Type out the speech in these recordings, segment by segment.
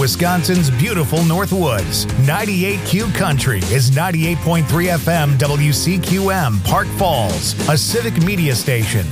Wisconsin's beautiful Northwoods. 98Q Country is 98.3 FM WCQM, Park Falls, a civic media station.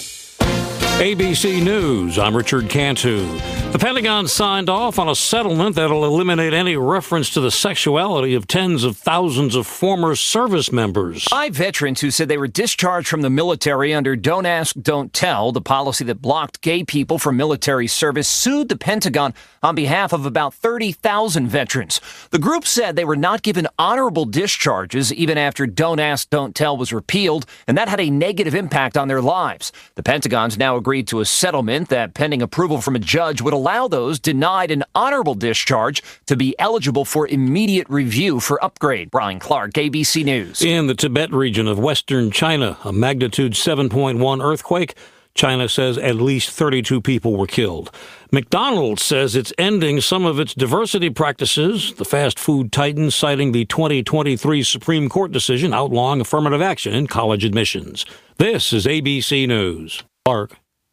ABC News, I'm Richard Cantu. The Pentagon signed off on a settlement that'll eliminate any reference to the sexuality of tens of thousands of former service members. 5 veterans who said they were discharged from the military under Don't Ask, Don't Tell, the policy that blocked gay people from military service, sued the Pentagon on behalf of about 30,000 veterans. The group said they were not given honorable discharges even after Don't Ask, Don't Tell was repealed, and that had a negative impact on their lives. The Pentagon's now agreed to a settlement that, pending approval from a judge, would allow those denied an honorable discharge to be eligible for immediate review for upgrade. Brian Clark, ABC News. In the Tibet region of western China, a magnitude 7.1 earthquake. China says at least 32 people were killed. McDonald's says it's ending some of its diversity practices, the fast food titan citing the 2023 Supreme Court decision outlawing affirmative action in college admissions. This is ABC News. Clark.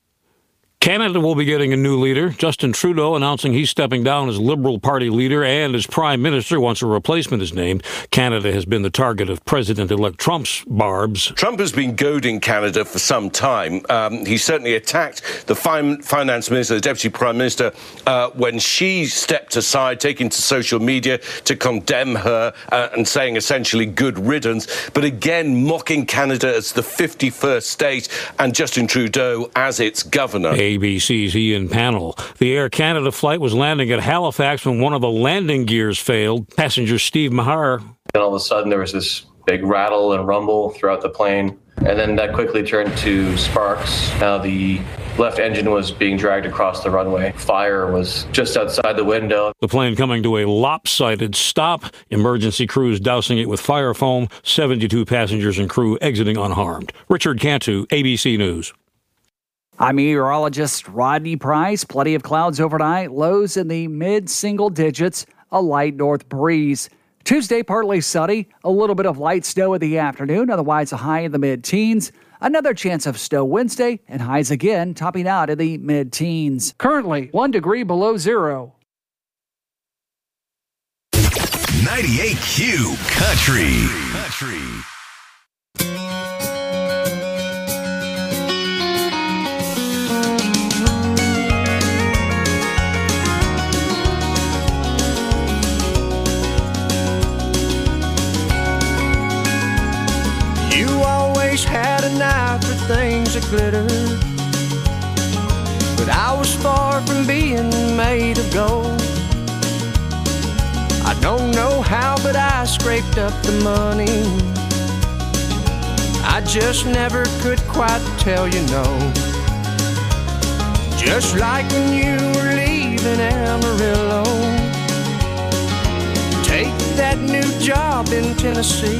Canada will be getting a new leader. Justin Trudeau announcing he's stepping down as Liberal Party leader and as Prime Minister once a replacement is named. Canada has been the target of President-elect Trump's barbs. Trump has been goading Canada for some time. He certainly attacked the finance minister, the deputy prime minister, when she stepped aside, taking to social media to condemn her and saying essentially good riddance, but again mocking Canada as the 51st state and Justin Trudeau as its governor. ABC's Ian Pannell. The Air Canada flight was landing at Halifax when one of the landing gears failed. Passenger Steve Mahar. Then all of a sudden there was this big rattle and rumble throughout the plane, and then that quickly turned to sparks. Now the left engine was being dragged across the runway. Fire was just outside the window. The plane coming to a lopsided stop. Emergency crews dousing it with fire foam. 72 passengers and crew exiting unharmed. Richard Cantu, ABC News. I'm meteorologist Rodney Price. Plenty of clouds overnight, lows in the mid-single digits, a light north breeze. Tuesday, partly sunny, a little bit of light snow in the afternoon, otherwise a high in the mid-teens. Another chance of snow Wednesday, and highs again, topping out in the mid-teens. Currently, 1 degree below zero. 98Q Country. Had an eye for things that glitter, but I was far from being made of gold. I don't know how, but I scraped up the money. I just never could quite tell you no. Just like when you were leaving Amarillo, take that new job in Tennessee.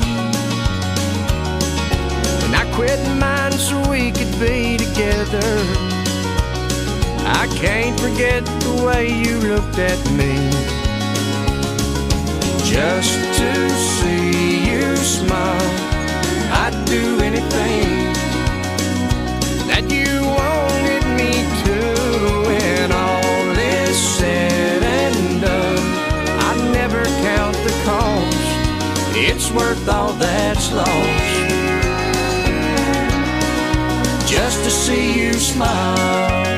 I quit mine so we could be together. I can't forget the way you looked at me. Just to see you smile, I'd do anything that you wanted me to. When all is said and done, I never count the cost. It's worth all that's lost, just to see you smile.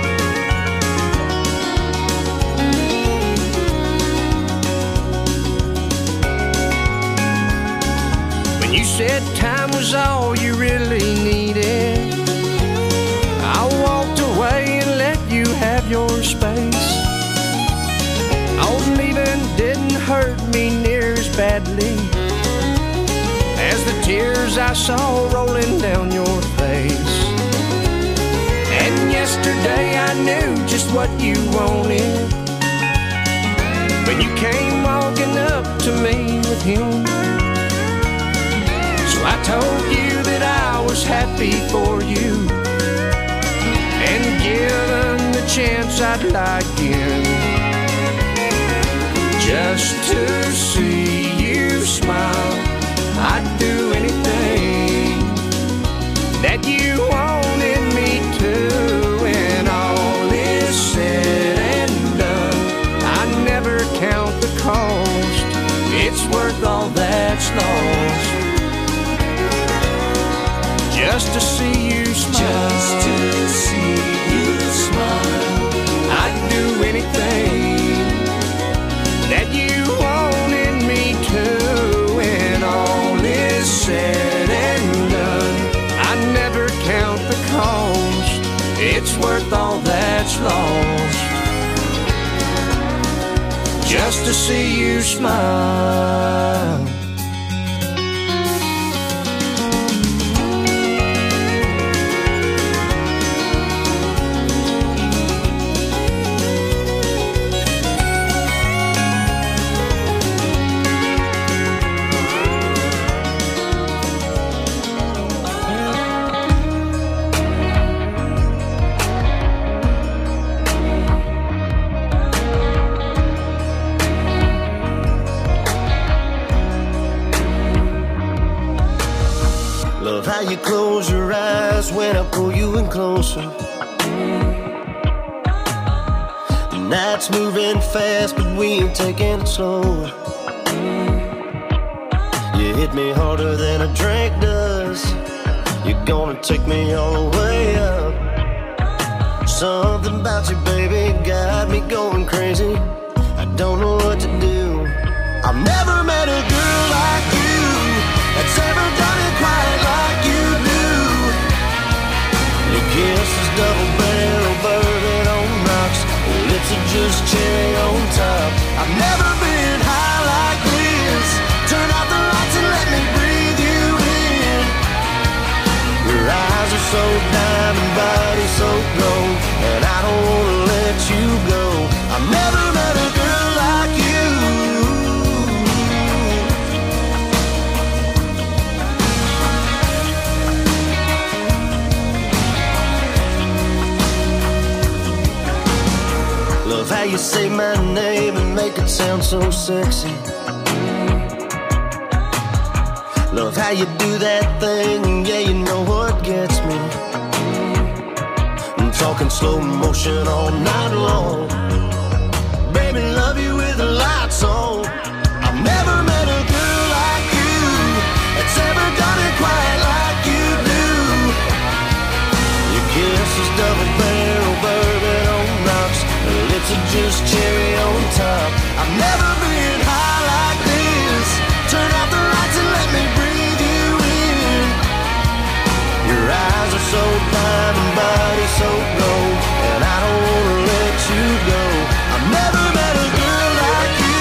When you said time was all you really needed, I walked away and let you have your space. Oh, leaving didn't hurt me near as badly as the tears I saw rolling down your face. And yesterday I knew just what you wanted when you came walking up to me with him. So I told you that I was happy for you, and given the chance I'd like in, just to see you smile. I'd do anything that you wanted me to. When all is said and done, I that's lost. Just to see you smile. Just to see you smile. I'd do anything that you wanted me to. When all is said and done, I never count the cost. It's worth all that's lost. Just to see you smile. Love how you close your eyes when I pull you in closer. The night's moving fast, but we ain't taking it slower. You hit me harder than a drink does. You're gonna take me all the way up. Something about you, baby, got me going crazy. I don't know what to do. I've never met a girl like you that's ever done it quite like you do. Your kiss is double barrel bourbon on rocks. Your lips are just cherry on top. I've never been high like this. Turn out the lights and let me breathe you in. Your eyes are so diamond, body so gold, and I don't wanna let you go. I've never met a girl like you. Love how you say my name and make it sound so sexy. Love how you do that thing, yeah, you know what gets me. I'm talking slow motion all night long. Baby, love you with the lights on. I've never met a girl like you that's ever done it quite like you do. Your kiss is double barrel bourbon on rocks. Your lips are just cherry on top. I've never been high like this. Turn out the lights and let me breathe you in. Your eyes are so diamond, body so gold, and I don't wanna let you go. I've never met a girl like you.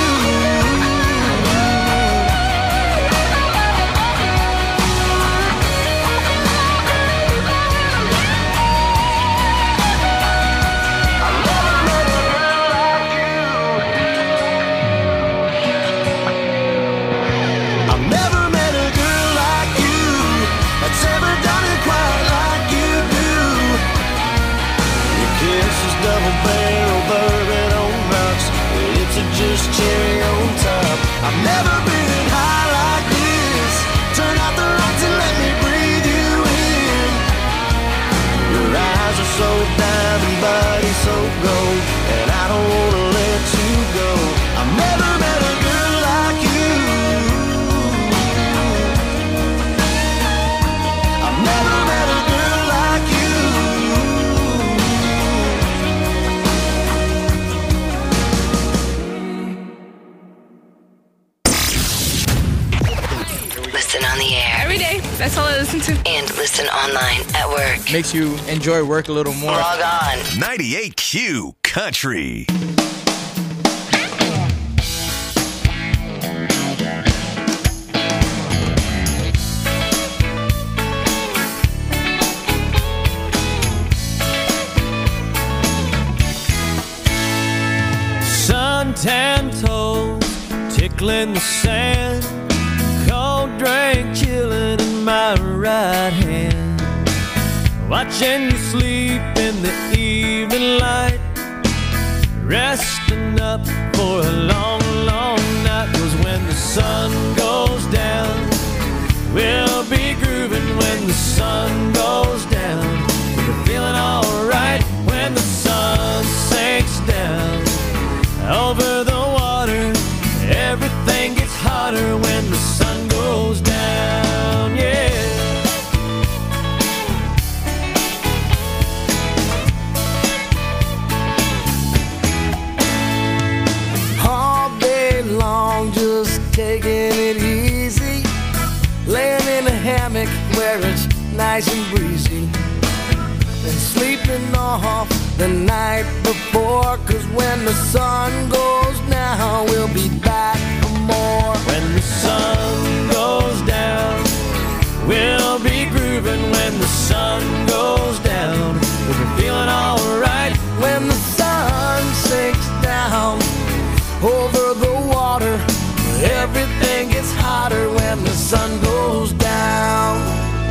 I've never met a girl like you that's ever done it quite like you do. Your kiss is double barrel bourbon on rocks. Your lips are just cherry on top. I've never been high like this. Turn out the lights and let me breathe you in. Your eyes are so diamond, body so gold, and I don't wanna let you go. I've never met a girl like you. I've never met a girl like you. Listen on the air. Every day. That's all I listen to. And listen online at work. Makes you enjoy work a little more. Log on. 98Q Country. Suntan toes tickling the sand, cold drink chilling in my right hand, watching you sleep in the evening light, resting up for a long, long night. 'Cause when the sun goes down, we'll be grooving when the sun goes down. We're feeling alright when the sun sinks down over the water. Everything gets hotter when when the sun goes down, yeah. All day long, just taking it easy, laying in a hammock where it's nice and breezy, and sleeping off the night before, 'cause when the sun goes down, we'll be back for more. When the sun goes down, we'll be grooving. When the sun goes down, we'll be feeling alright. When the sun sinks down over the water, everything gets hotter when the sun goes down.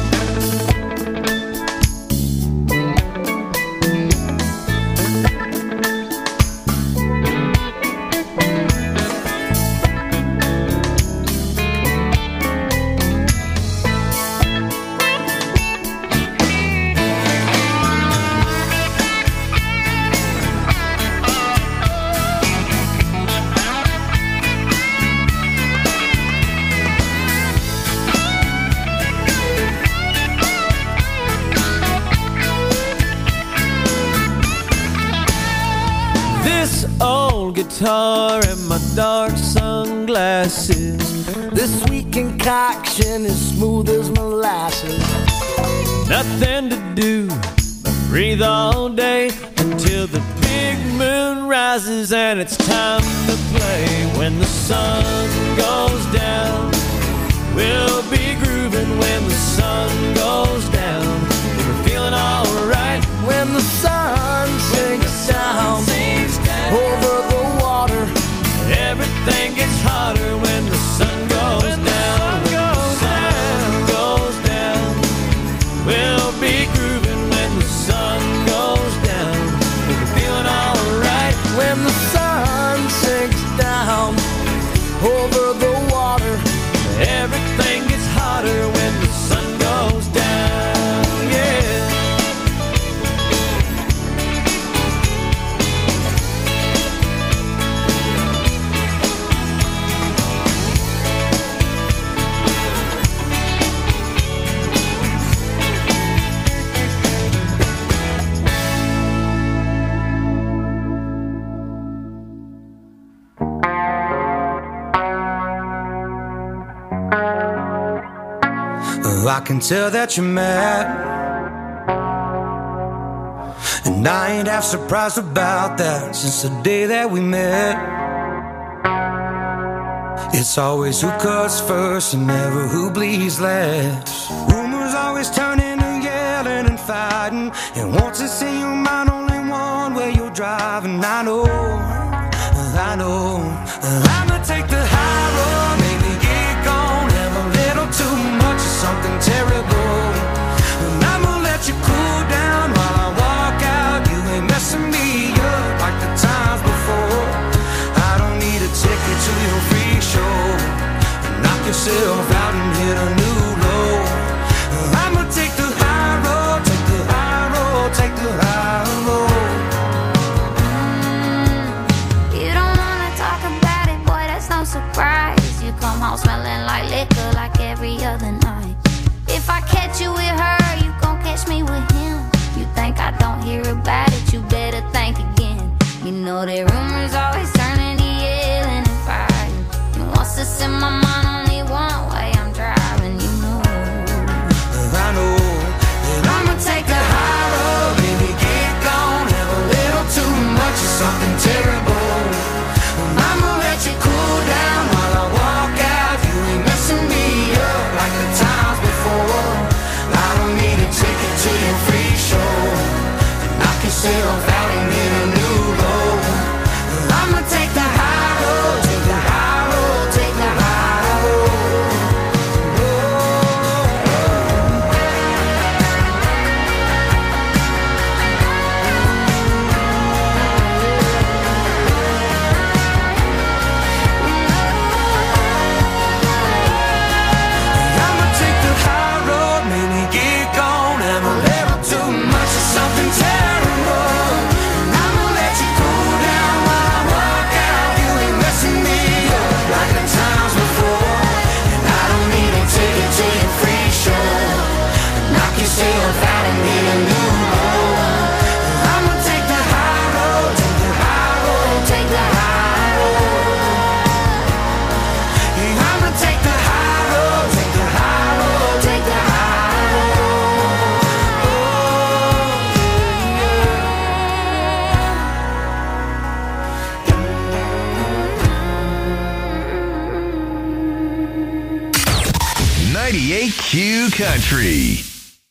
Old guitar and my dark sunglasses, this sweet concoction is smooth as molasses. Nothing to do but breathe all day until the big moon rises and it's time to play. When the sun goes down, we'll be grooving. When the sun goes down, we're feeling alright. When the sun sinks down over the water, everything gets hotter when the sun goes down. When the sun goes down, we'll be grooving. When the sun goes down, we'll be feeling alright. When the sun sinks down over the water, everything gets hotter when the sun goes down, yeah. I can tell that you're mad, and I ain't half surprised about that. Since the day that we met, it's always who cuts first and never who bleeds last. Rumors always turning and yelling and fighting, and once it's in your mind, only one way you're driving. I know I'ma take the high road, maybe get gone, have a little too much of something terrible, and I'ma let you cool down while I walk out. You ain't messing me up like the times before. I don't need a ticket to your free show. Knock yourself out and hit a new low. I'ma take the high road, take the high road, take the high road. You don't wanna talk about it, boy, that's no surprise. You come home smelling like liquor like every other night. If I catch you with her, you gon' catch me with him. You think I don't hear about it, you better think again. You know that rumors always turning to yelling and fighting, and once it's in my mind, only one way I'm driving, you know. I know that I'ma take the high road, baby, get gone, have a little too much of something terrible. I'ma let you cool down while I walk out. You ain't messing me up like the times before. I don't need a ticket to your free show. Knock yourself out and hit a new low. I'ma take the high road, take the high road, take the high road. 98Q Country.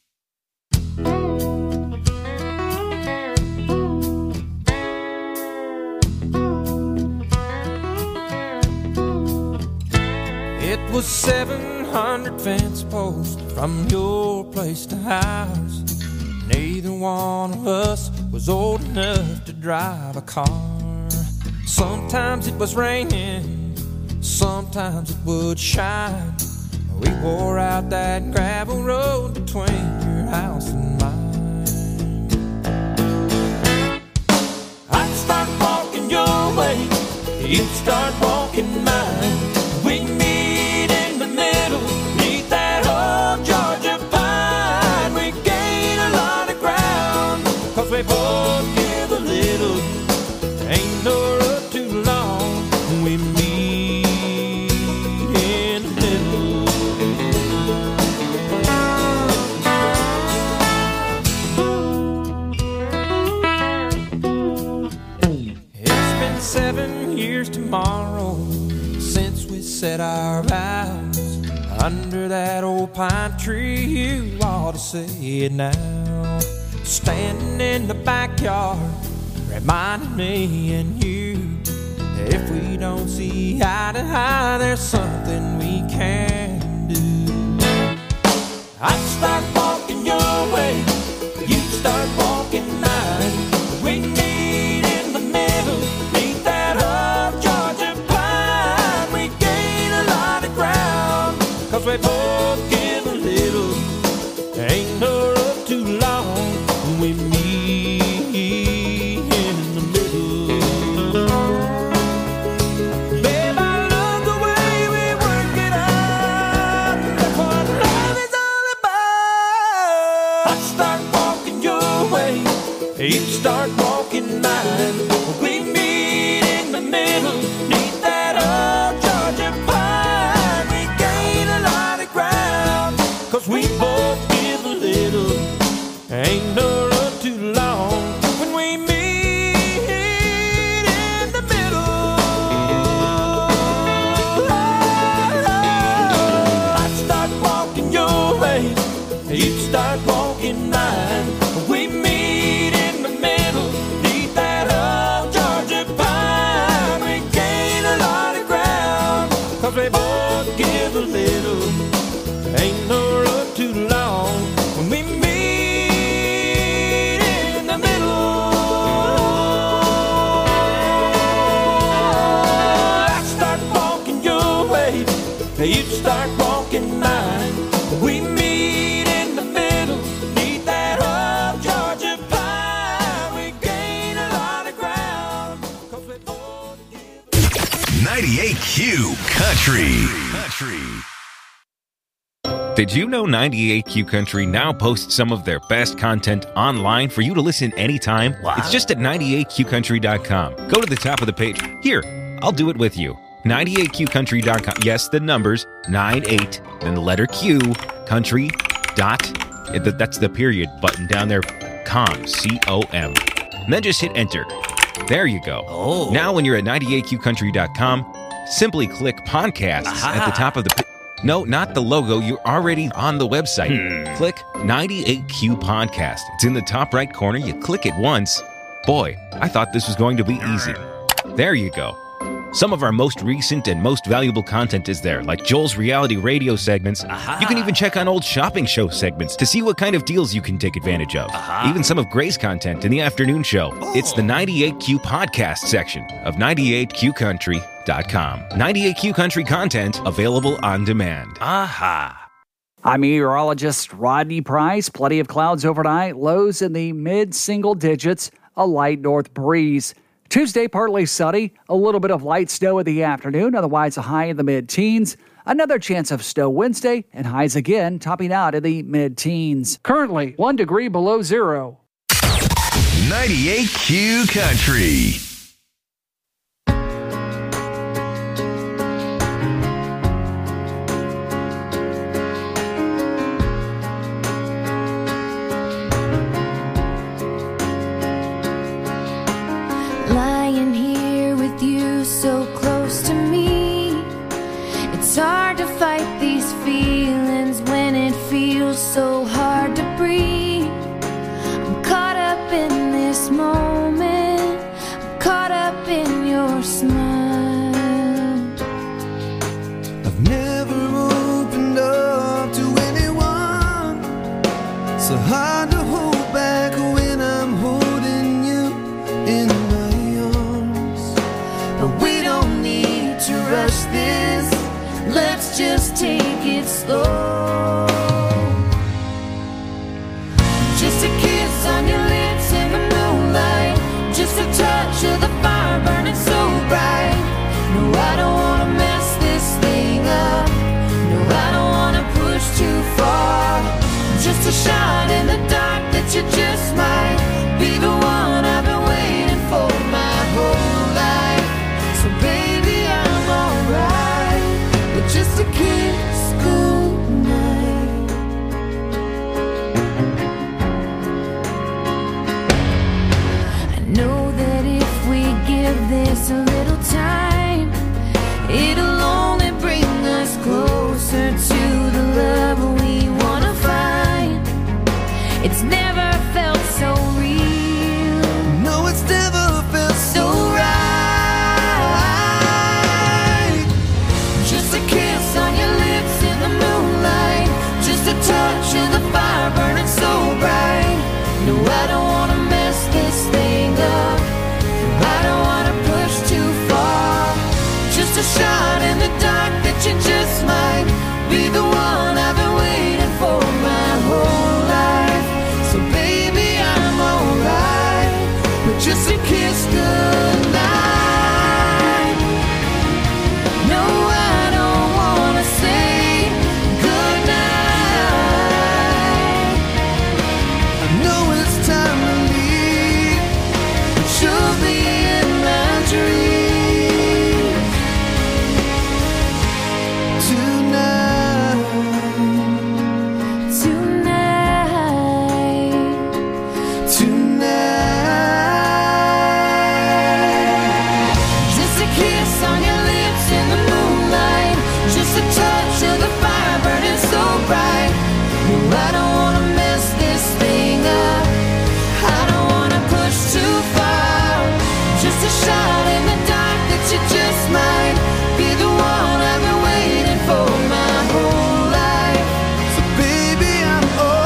It was 700 fence posts from your place to ours. Neither one of us was old enough to drive a car. Sometimes it was raining, sometimes it would shine. We wore out that gravel road between your house and mine. I'd start walking your way, you'd start walking mine. We meet in the middle, neath that old Georgia pine. We gain a lot of ground, 'cause we both give a little. Ain't no road too long, we meet in the middle. It's been 7 years tomorrow since we said our vows under that old pine tree. You ought to say it now. Standing in the backyard, reminding me and you, if we don't see eye to eye, there's something we can do. I'd start walking your way, you'd start walking mine. We meet in the middle, neath that old Georgia pine. We gain a lot of ground, 'cause we both give a little. Ain't no road too long, we meet in the middle. Babe, I love the way we work it out. That's what love is all about. I'd start walking your way, you'd start walking mine. We meet in the middle, neath that old Georgia pine. We gain a lot of ground, 'cause we both give a little. Ain't no road too long when we meet in the middle. I'd start walking your way, you'd start walking mine. We meet in the middle, neath that old Georgia pine. We gain a lot of ground, 'cause we both give a little. Ain't no road too long when we meet in the middle. I start walking your way, you'd start walking mine. We meet in the middle, neath that old Georgia pine. We gain a lot of ground, 'cause we both give. 98Q Country. Did you know 98Q Country now posts some of their best content online for you to listen anytime? It's just at 98QCountry.com. Go to the top of the page. Here, I'll do it with you. 98QCountry.com. Yes, the numbers, 98, then the letter Q, country, dot, that's the period button down there, com, C-O-M. And then just hit enter. There you go. Oh. Now when you're at 98QCountry.com, simply click podcasts at the top of the page. No, not the logo. You're already on the website. Click 98Q Podcast. It's in the top right corner. You click it once. Boy, I thought this was going to be easy. There you go. Some of our most recent and most valuable content is there, like Joel's reality radio segments. You can even check on old shopping show segments to see what kind of deals you can take advantage of. Even some of Gray's content in the afternoon show. It's the 98Q Podcast section of 98QCountry.com. 98Q Country content available on demand. I'm meteorologist Rodney Price. Plenty of clouds overnight. Lows in the mid-single digits. A light north breeze. Tuesday, partly sunny. A little bit of light snow in the afternoon. Otherwise, a high in the mid-teens. Another chance of snow Wednesday. And highs again, topping out in the mid-teens. Currently, 1 degree below zero. 98Q Country. Lying here with you so close to me, it's hard to fight these feelings take it slow. Just a kiss on your lips in the moonlight, just a touch of the fire burning so bright. No, I don't wanna mess this thing up. No, I don't wanna push too far. Just a shot in the dark that you just might be the one I've been waiting for my whole life. So baby, I'm alright with just a kiss goodnight. I know that if we give this a little time, it'll only bring us closer to the love we wanna find. It's never felt so real. No, it's never felt so right. Just a kiss on your lips in the moonlight, just a touch of the fire burning so bright. No, I don't wanna mess this thing up. I don't wanna push too far. Just a shot in the dark that you just might be the one I've been waiting for my whole life. So baby, I'm alright with just a kiss goodnight. No, I don't wanna say goodnight. I know it's time to leave, but you'll be in my dreams tonight. Tonight. Just a kiss on your lips in the moonlight, just a touch of the fire burning so bright. No, I don't wanna mess this thing up. I don't wanna push too far. Just a shot in the dark that you just might be the one I've been waiting for my whole life. So baby, I'm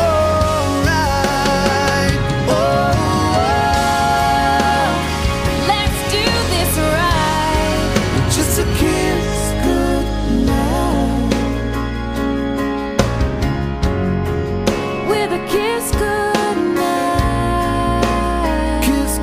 alright. Oh, let's do this right. Just a kiss Goodnight. With a kiss goodnight. kiss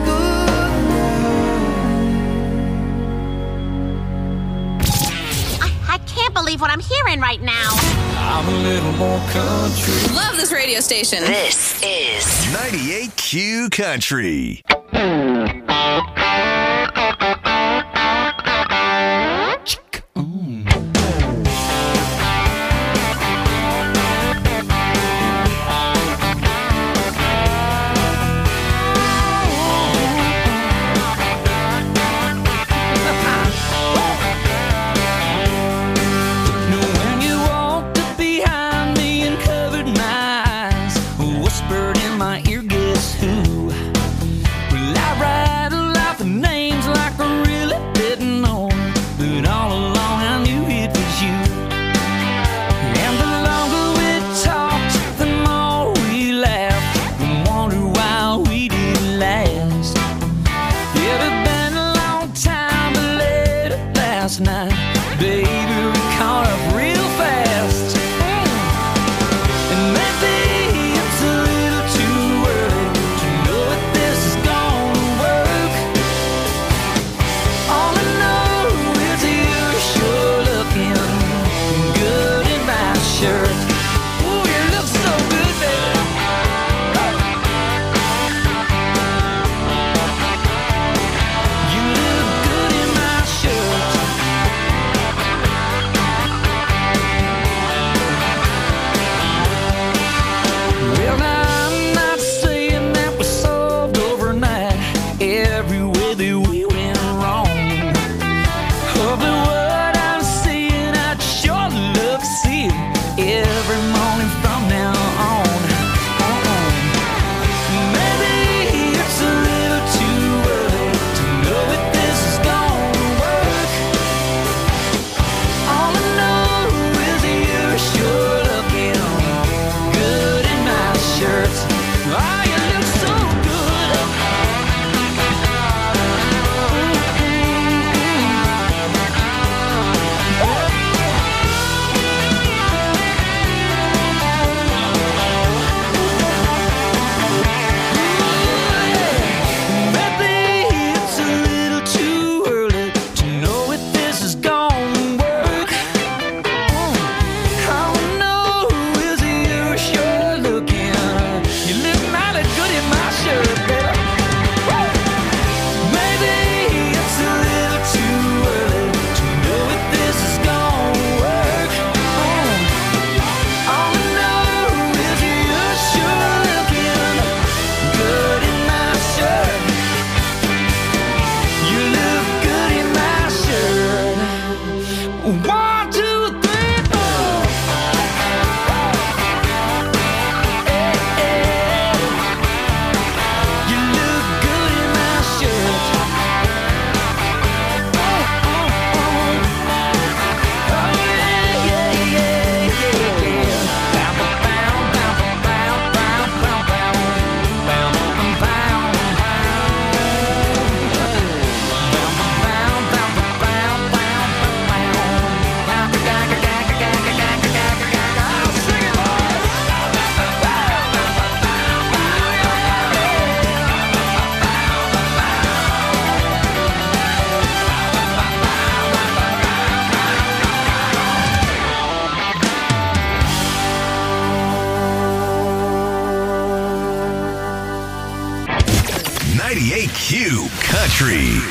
goodnight. I can't believe what I'm hearing right now. I'm a little more country. Love this radio station. This is 98Q Country. When you walked up behind me and covered my eyes, whispered in my ear, guess who? Well, I rattled off the names like I really didn't know, but all along I knew it was you. And the longer we talked, the more we laughed, and wondered why we didn't last. It had been a long time, but late last night, baby, we caught up real fast. And maybe it's a little too early to know if this is gonna work. All I know is you're sure looking good in my shirt. Ooh, you look so good, baby. You look good in my shirt. Well, now I'm not saying that we solved overnight every way that we went wrong. Oh, but what I'm seeing, I'd sure love to see it every morning from now on. Maybe it's a little too early to know if this is gonna work. All I know is you're sure looking good in my shirt. Oh, you look so good. Country.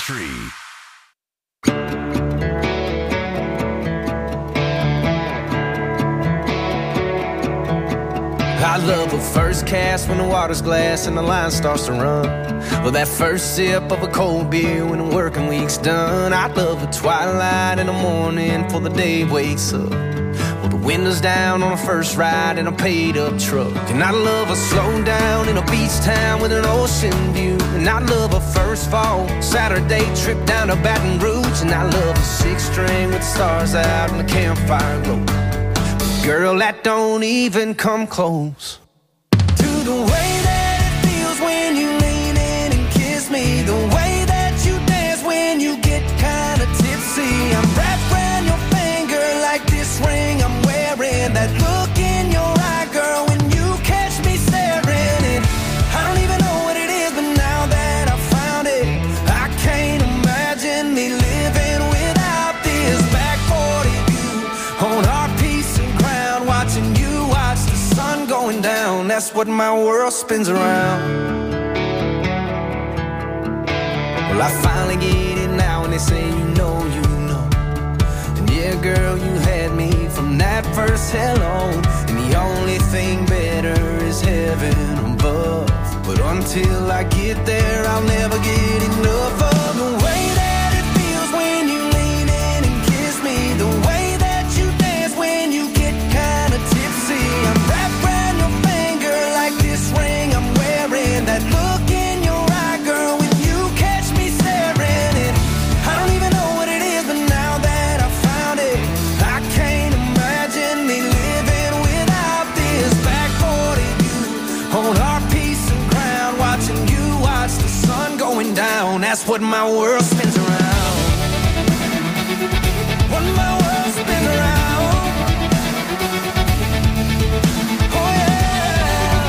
I love a first cast when the water's glass and the line starts to run. Or that first sip of a cold beer when the working week's done. I love the twilight in the morning before the day wakes up. Or the windows down on a first ride in a paid-up truck. And I love a slow down in a beach town with an ocean view. And I love a first fall Saturday trip down to Baton Rouge. And I love a six-string with the stars out and the campfire glow. Girl, that don't even come close to the way that it feels when you lean in and kiss me. The way that you dance when you get kinda tipsy. I'm wrapped around your finger like this ring I'm wearing. That look in your eye, girl, when you catch me staring. And I don't even know what it is, but now that I found it, I can't imagine me living without this back 40 view on our piece of ground, watching you watch the sun going down. That's what my world spins around. Well, I finally get it now, and they say you know. And yeah, girl, you had me from that first hello. And the only thing better is heaven above. But until I get there, I'll never get enough of the way that it feels when you lean in and kiss me. The way that you dance when you get kinda tipsy. I'm wrapped around your finger like this ring I'm wearing. That look in your eye, girl, when you catch me staring. And I don't even know what it is, but now that I found it, I can't imagine me living without this back 40 view on our piece of ground, watching you watch the sun going down. That's what my world spins around. What my world spins around. Oh yeah.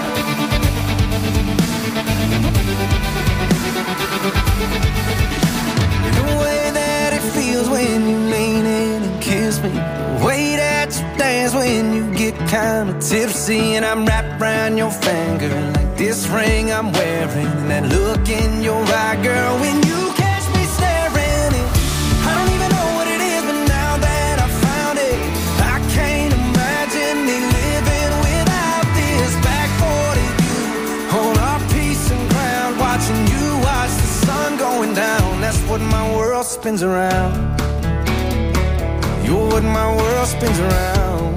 The way that it feels when you lean in and kiss me. The way that you dance when you get kinda tipsy. And I'm wrapped around your finger like this ring I'm wearing. And that look in your eye, girl, when you catch me staring. And I don't even know what it is, but now that I found it, I can't imagine me living without this back 40 view on our piece of ground, watching you watch the sun going down. That's what my world spins around. You're what my world spins around.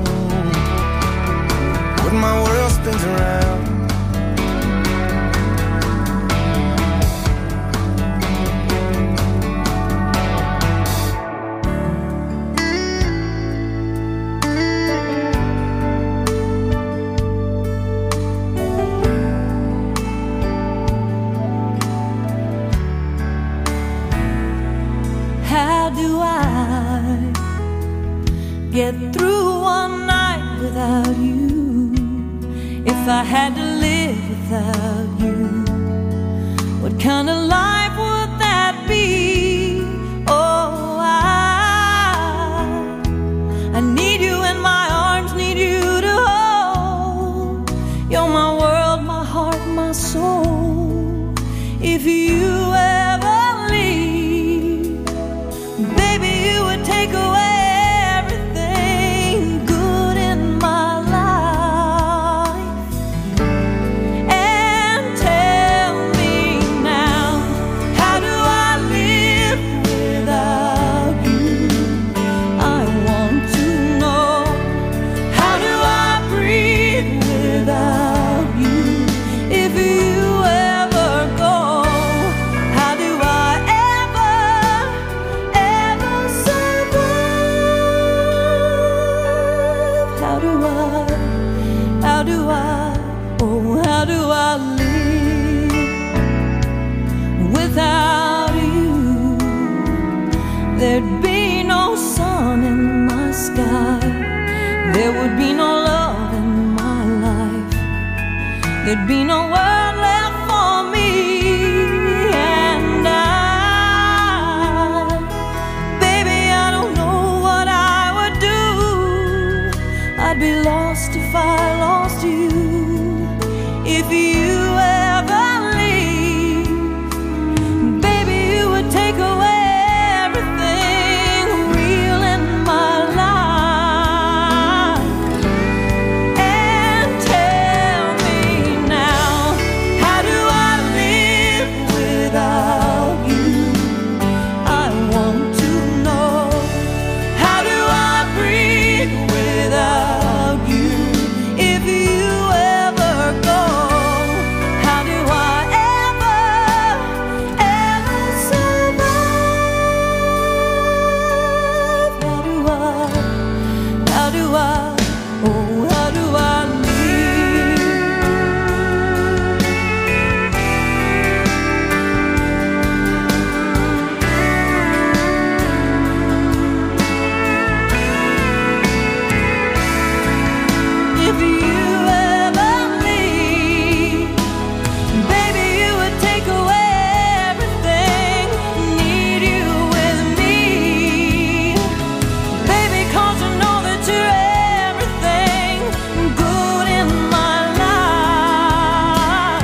What my world spins around. How do I get through one night without you? If I had to live without you, what kind of life would that be? Oh, I need you in my arms, need you to hold. You're my world, my heart, my soul. If you ever leave, baby, you would take away everything good in my life. And tell me now, how do I live without you? I want to know, how do I breathe without you? If you ever go, how do I ever survive? How do I live without you? There'd be no sun in my sky. There would be no love in my life. There'd be no world left for me. And baby, I don't know what I would do. I'd be lost if I lost you. If you ever leave, Oh, how do I if you ever leave, baby, you would take away everything. Need you with me, baby, 'cause I know that you're everything good in my life.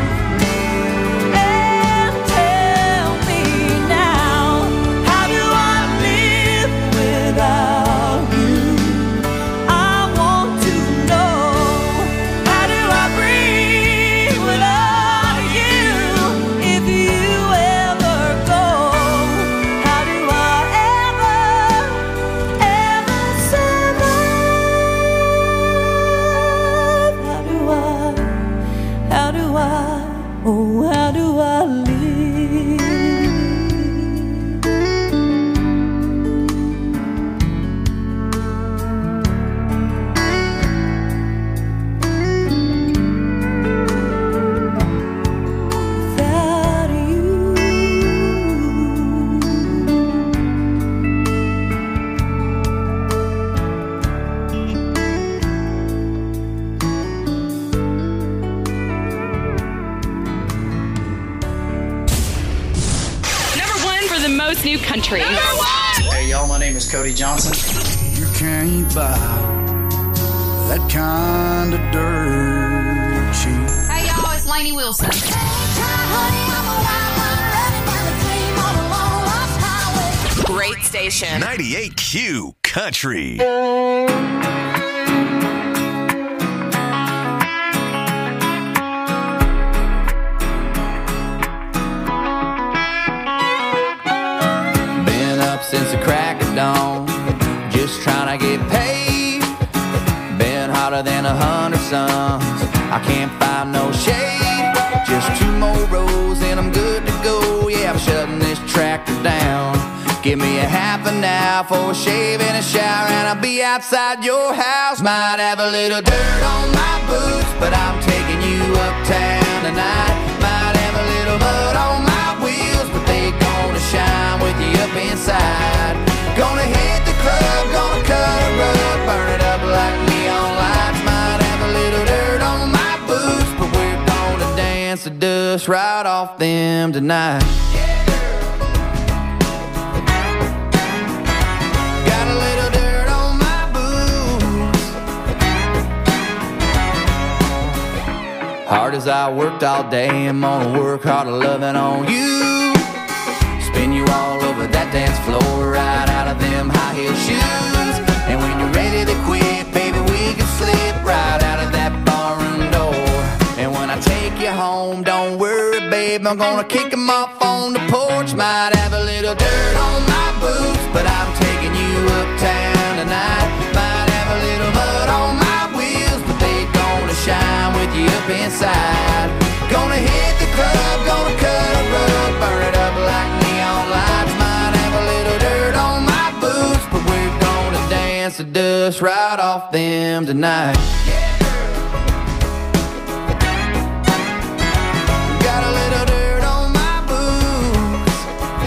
And tell me now, how do I live without you? I want to know, how do I breathe without you? If you ever go, how do I ever survive? How do I, oh, how do I live? Without you. Number one for the most new country. Hey y'all, my name is Cody Johnson. You can't buy that kind of dirt cheap. Hey y'all, it's Lainey Wilson. Great station. 98Q Country. Been up since the crack of dawn, just trying to get paid. Been hotter than 100 suns, I can't find no shade. Just 2 more rows and I'm good to go. Yeah, I'm shutting this tractor down. Give me a half an hour for a shave and a shower, and I'll be outside your house. Might have a little dirt on my boots, but I'm taking you uptown tonight. Might have a little mud on my wheels, but they gonna shine with you up inside. Gonna hit the club, gonna cut a rug, burn it up like neon lights. Might have a little dirt on my boots, but we're gonna dance the dust right off them tonight. Got a little dirt on my boots. Hard as I worked all day, I'm gonna work harder loving on you. Spin you all over that dance floor, right out of them high heel shoes. And when you're ready to quit, baby, we can slip right out of that barroom door. And when I take you home, don't worry, babe, I'm gonna kick them off on the porch. Might have a little dirt on my boots, but I'm taking you uptown tonight. Might have a little mud on my wheels, but they gonna shine with you up inside. Gonna hit the club, gonna cut a rug, burn it up like neon lights. Might have a little dirt on my boots, but we're gonna dance the dust right off them tonight. Got a little dirt on my boots.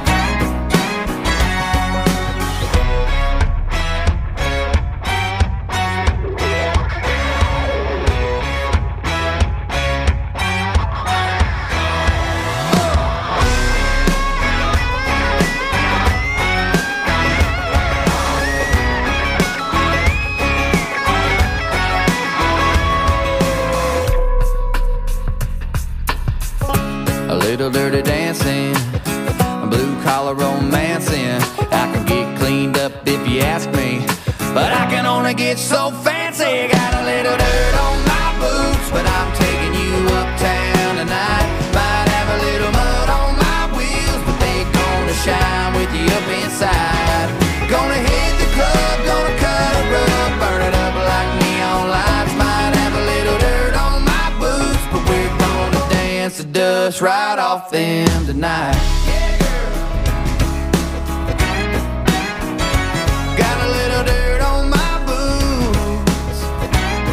A little dirty dancing, blue collar romancing. I can get cleaned up if you ask me, but I can only get so fancy. Got a little dirt on my boots, but I'm taking you uptown tonight. Might have a little mud on my wheels, but they gonna shine with you up inside. Gonna hit the club, gonna cut a rug, burn it up like neon lights. Might have a little dirt on my boots, but we're gonna dance the dust right off them tonight. Got a little dirt on my boots.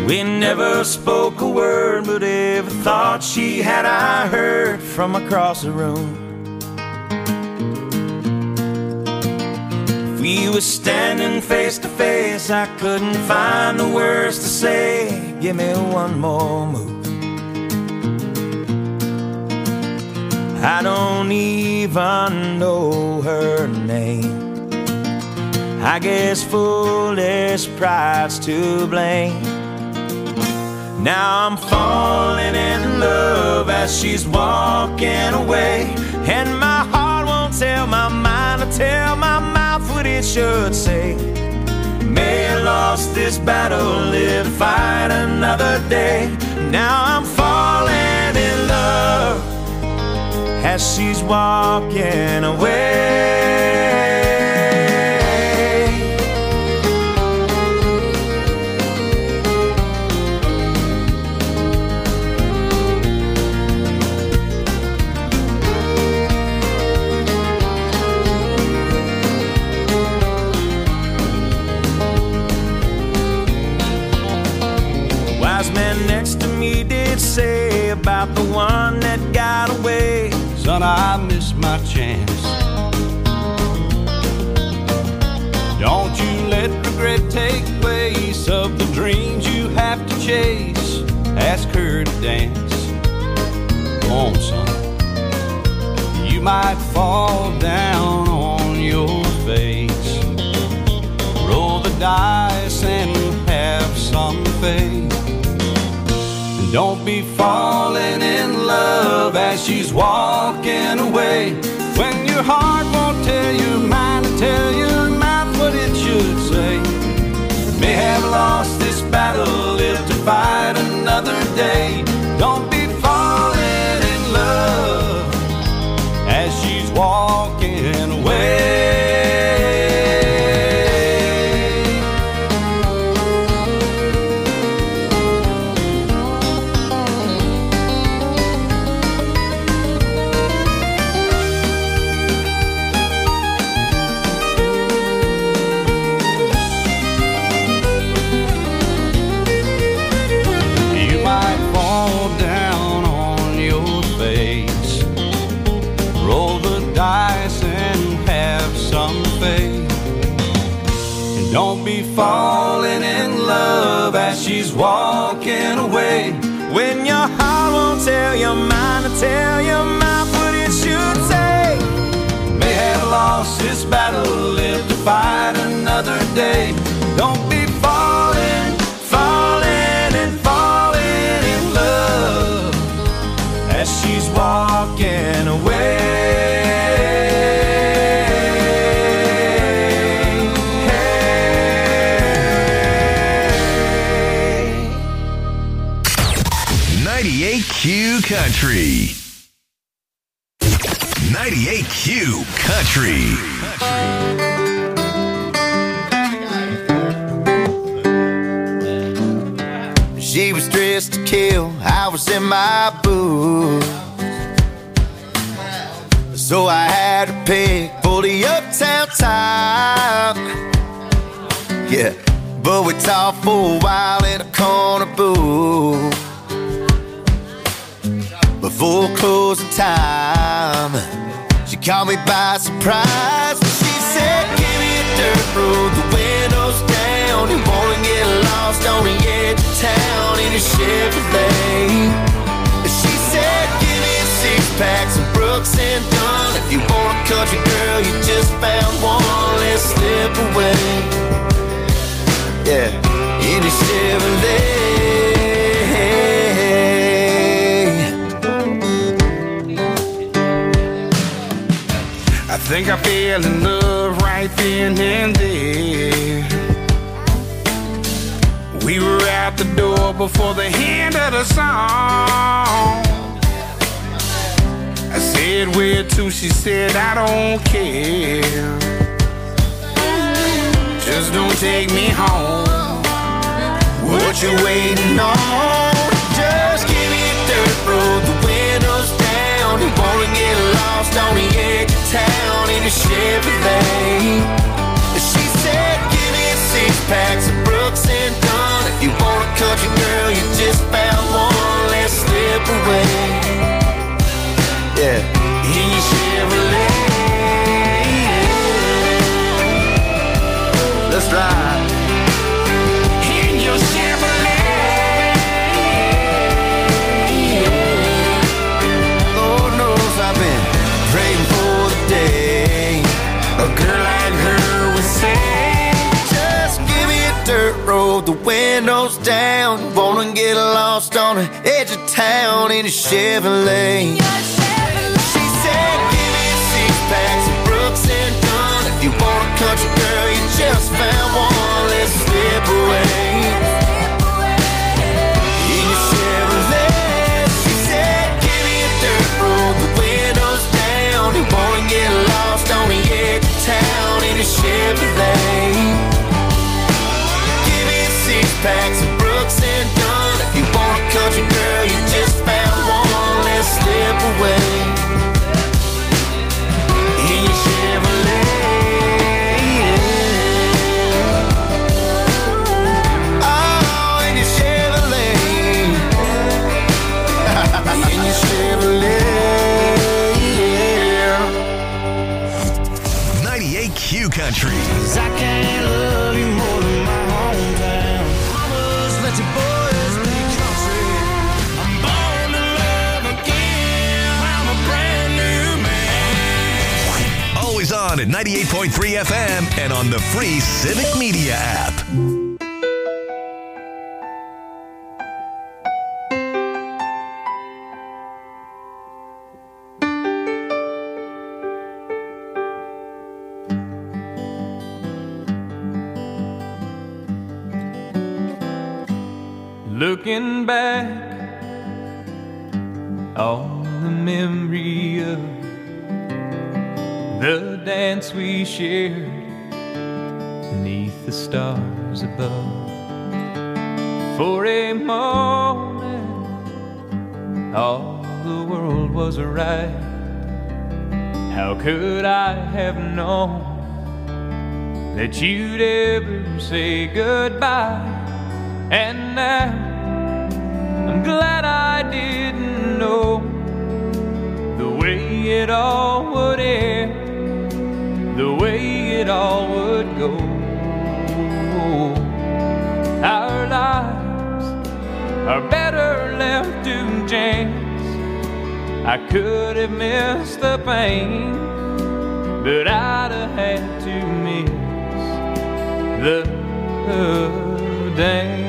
We never spoke a word, but every thought she had I heard from across the room. If we were standing face to face, I couldn't find the words to say. Give me one more move. I don't even know her name. I guess foolish pride's to blame. Now I'm falling in love as she's walking away, and my heart won't tell my mind or tell my mouth what it should say. May have lost this battle, live to fight another day. Now I'm falling in love as she's walking away. Wise man next to me did say about the one that got away, son, I missed my chance. Don't you let regret take place of the dreams you have to chase. Ask her to dance. Come on, son. You might fall down on your face. Roll the dice and have some faith. Don't be falling in love as she's walking away, when your heart won't tell your mind to tell your mouth what it should say. May have lost this battle, live to fight another day. Don't be falling in love as she's walking away. Don't be falling in love as she's walking away, when your heart won't tell your mind to tell your mouth what it should say. May have lost this battle, live to fight another day. Don't be falling, falling and falling in love as she's walking away. 98Q Country. 98Q Country. She was dressed to kill, I was in my boots, so I had to pick for the uptown top. Yeah, but we talked for a while in a corner booth before closing time. She caught me by surprise. She said, give me a dirt road, the windows down. You wanna get lost on the edge of town in a Chevrolet. She said, give me a six-pack, some Brooks and Dunn. If you want a country girl, you just found one. Let's slip away. Yeah, in a Chevrolet. I think I fell in love right then and there. We were out the door before the end of the song. I said, where to? She said, I don't care. Just don't take me home. What you waiting on? Just give me a dirt road, the windows down. You wanna get lost on the edge of town in a Chevrolet. She said, give me a six-pack, some Brooks and Dunn. If you want a country girl, just found one less step away. Yeah, in your Chevrolet. Let's ride. In your Chevrolet. Lord knows I've been praying for the day a girl like her would say, just give me a dirt road, the windows down. Wanna get lost on the edge of town in a Chevrolet. She said, give me 6 packs of Brooks and Dunn. If you want a country girl, you just found one less step away. In your Chevrolet. She said, give me a dirt road, the windows down. You wanna get lost on the edge of town in a Chevrolet. Give me 6 packs of Brooks and Dunn. If you want a country girl, you just found one less step away. In your Chevrolet. Oh, in your Chevrolet. In your Chevrolet. 98 Q Country. 'Cause I can't love you more than my hometown. Mamas, let your boys be country. I'm born to love again. I'm a brand new man. Always on at 98.3 FM and on the free Civic Media app. Looking back on the memory of the dance we shared beneath the stars above. For a moment, all the world was right. How could I have known that you'd ever say goodbye? And now I'm glad I didn't know the way it all would end, the way it all would go. Our lives are better left to chance. I could have missed the pain, but I'd have had to miss the dance.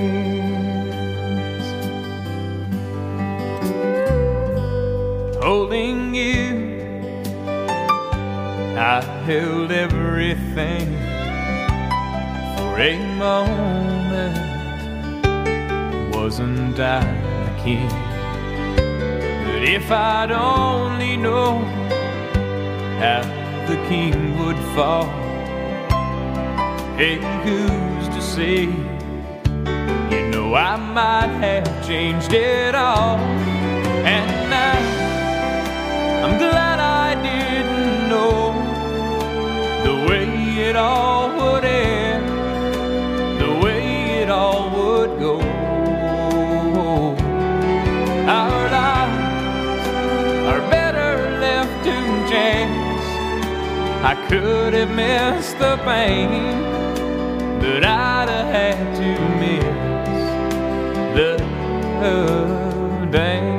Holding you, I held everything for a moment. Wasn't I the king? But if I'd only known how the king would fall, hey, who's to say? You know I might have changed it all. And now I'm glad I didn't know the way it all would end, the way it all would go. Our lives are better left to chance. I could have missed the pain, but I'd have had to miss the dance.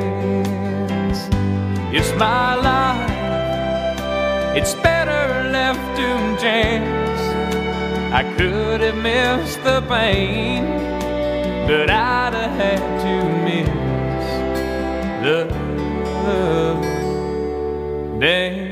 It's my life, it's better left to chance. I could have missed the pain, but I'd have had to miss the dance.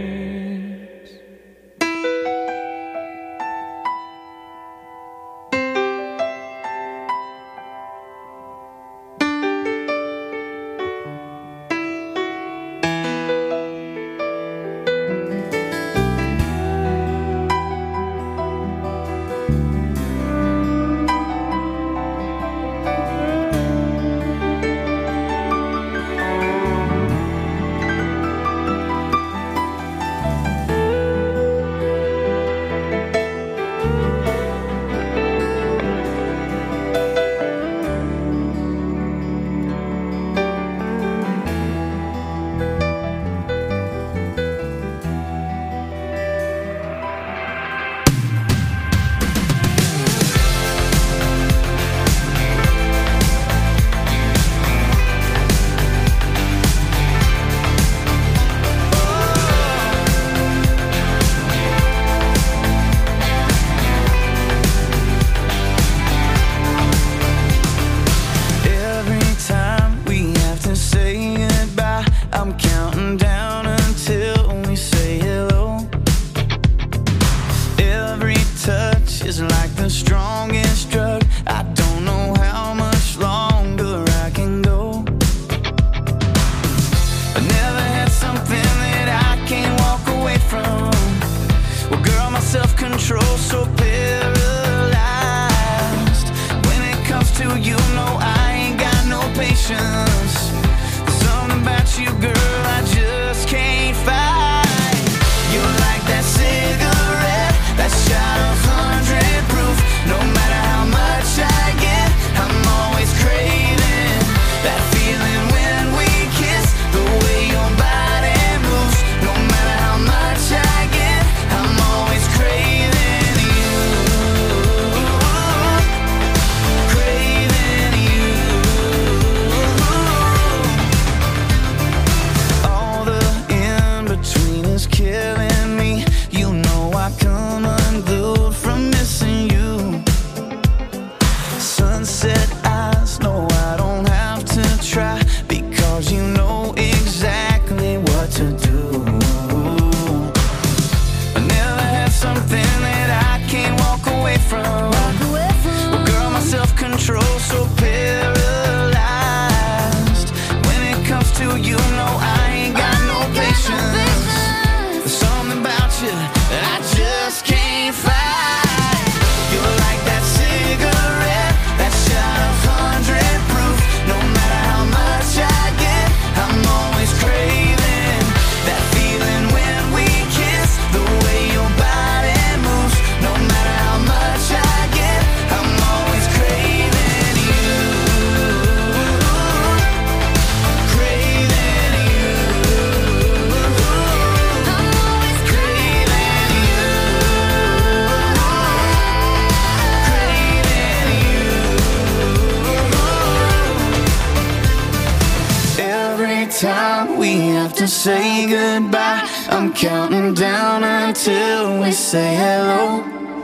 say goodbye. I'm counting down until we say hello.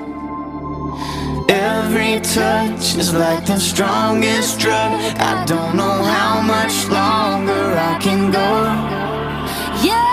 Every touch is like the strongest drug. I don't know how much longer I can go. Yeah.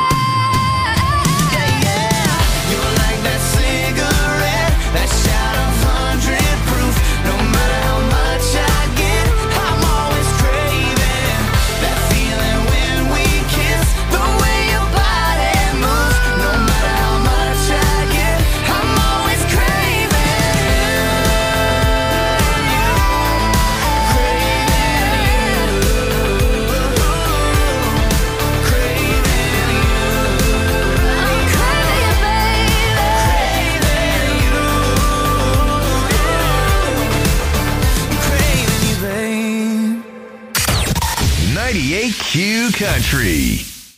Q Country.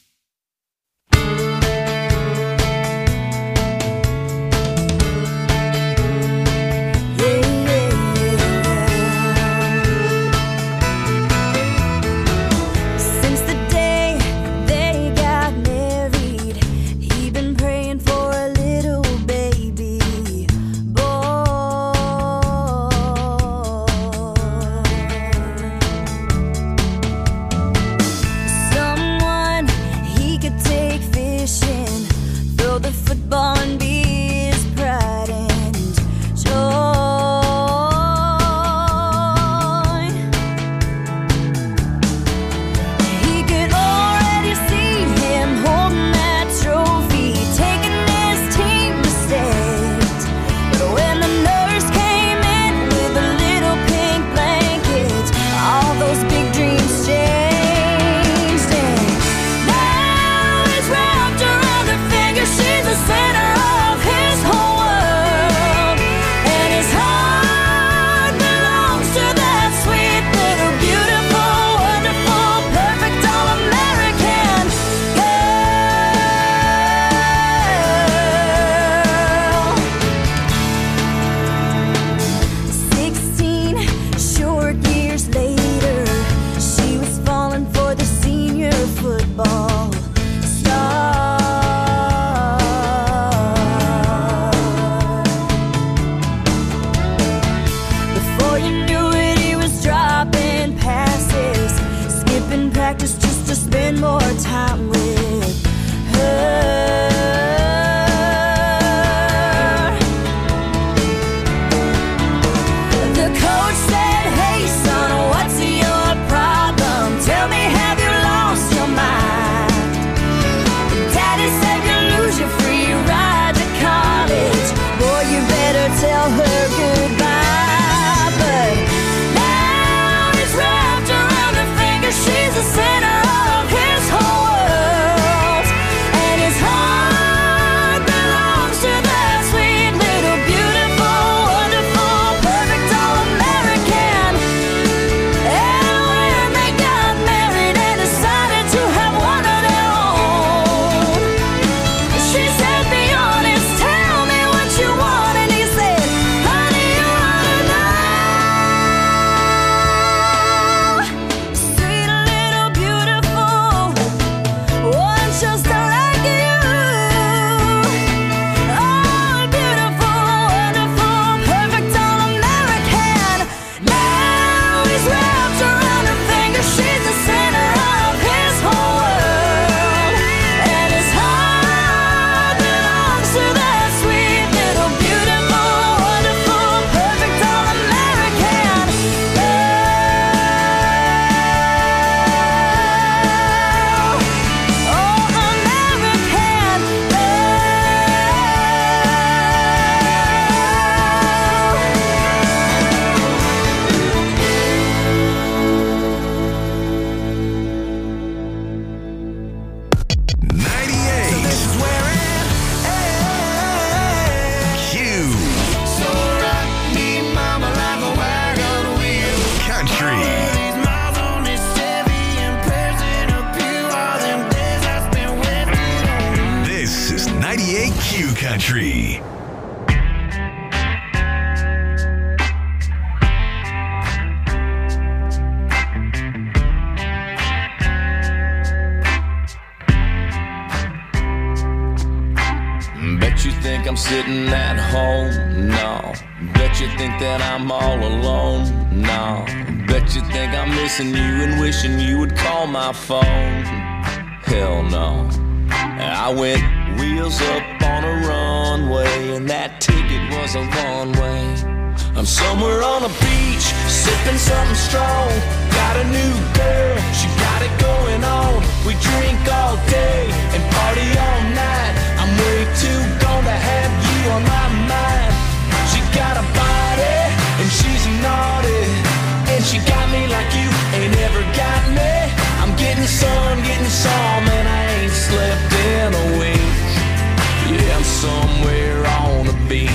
Country. I'm sitting at home? No. Bet you think that I'm all alone? No. Bet you think I'm missing you and wishing you would call my phone? Hell no. I went wheels up on a runway, and that ticket was a one way. I'm somewhere on a beach, sipping something strong. Got a new girl, she got it going on. We drink all day and party all night. I'm way too gone to have you on my mind. She got a body and she's naughty, and she got me like you ain't ever got me. I'm getting some, and I ain't slept in a week. Yeah, I'm somewhere on the beach.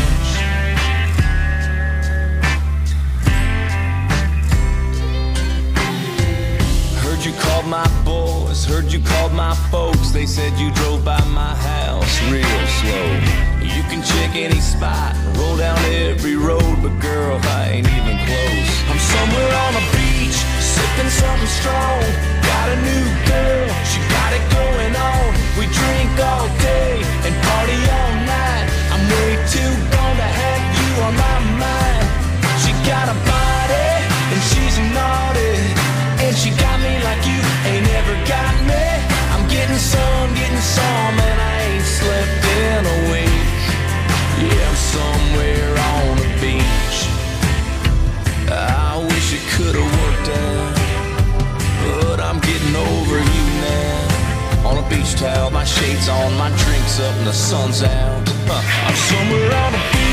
Heard you called my boys, heard you called my folks. They said you drove by my house real slow. You can check any spot, roll down every road, but girl, I ain't even close. I'm somewhere on a beach, sipping something strong. Got a new girl, she got it going on. We drink all day and party all night. I'm way too gone to have you on my mind. She got a body and she's naughty, and she got me like you ain't ever got me. I'm getting some, and I ain't slept in a week. Yeah, I'm somewhere on the beach. I wish it could've worked out, but I'm getting over you now. On a beach towel, my shades on, my drinks up, and the sun's out. I'm somewhere on the beach.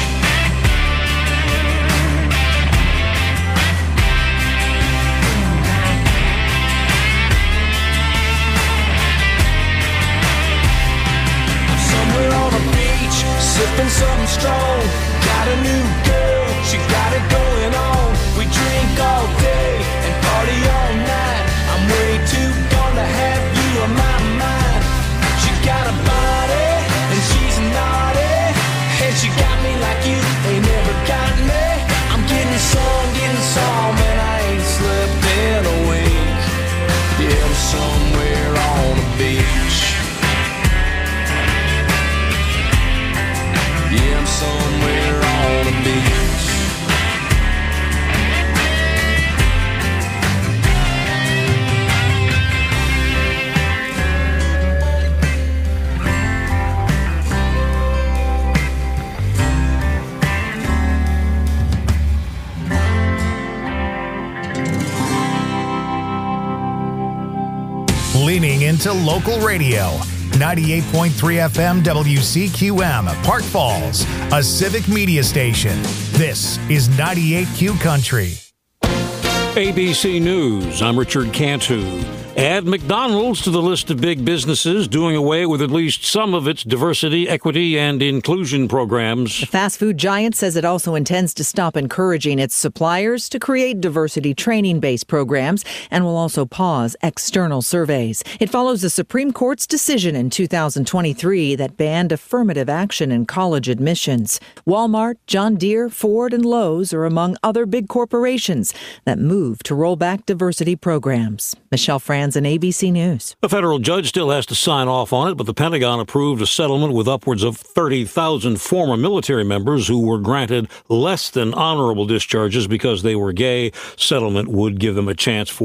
Sipping something strong, got a new girl, she got it going on. We drink all day and party all night. I'm way too gone to have you on my mind. She got a body and she's naughty, and she got me like you ain't never got me. I'm getting some, and I ain't slept in a week. Yeah, I'm somewhere on the beach. Yeah, I'm somewhere on the beach. Leaning into local radio. 98.3 FM WCQM, Park Falls, a civic media station. This is 98Q Country. ABC News, I'm Richard Cantu. Add McDonald's to the list of big businesses doing away with at least some of its diversity, equity, and inclusion programs. The fast food giant says it also intends to stop encouraging its suppliers to create diversity training-based programs and will also pause external surveys. It follows the Supreme Court's decision in 2023 that banned affirmative action in college admissions. Walmart, John Deere, Ford, and Lowe's are among other big corporations that move to roll back diversity programs. Michelle Franz and ABC News. A federal judge still has to sign off on it, but the Pentagon approved a settlement with upwards of 30,000 former military members who were granted less than honorable discharges because they were gay. Settlement would give them a chance for